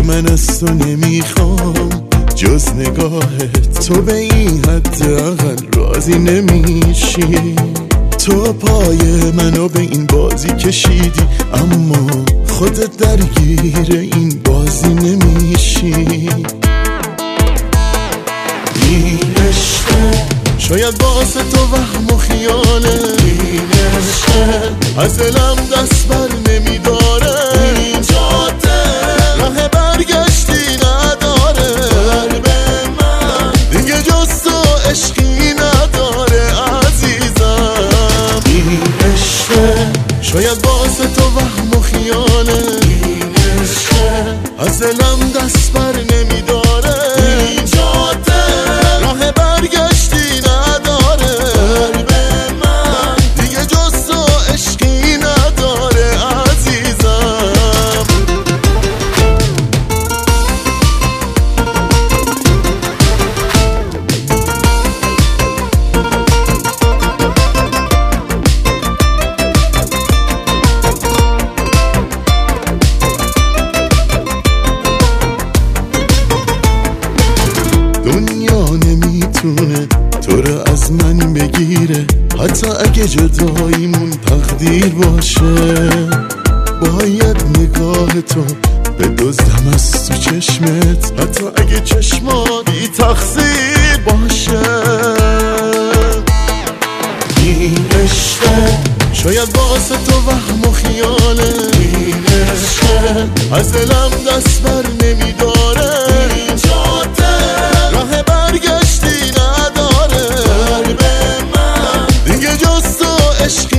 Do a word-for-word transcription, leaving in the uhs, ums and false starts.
من از تو نمیخوام جز نگاهت، تو به این حد اقل راضی نمیشی. تو پای منو به این بازی کشیدی، اما خودت درگیر این بازی نمیشی. این عشقه شاید واسه تو وهم و خیاله، این عشقه از دلم دست بر نمیداره. این جاده راه برگشتی نداره، قلب من دیگه جز تو عشقی نداره عزیزم. این عشقه شاید واسه تو وهم و خیاله، این عشقه از دلم دست بر نمیداره. این جاده راه برگشتی نداره، قلب من دیگه جز تو عشقی نداره عزیزم. دنیا نمیتونه تو رو از من بگیره، حتی اگه جداییمون تقدیر باشه. باید نگاه تو بدزدم از تو چشمت، حتی اگه چشمات بی تقصیر باشه. این عشقه شاید واسه تو وهم و خیاله، این عشقه از دلم دست بر نمیداره. این جاده راه برگشتی نداره، قلب من دیگه جز تو عشقی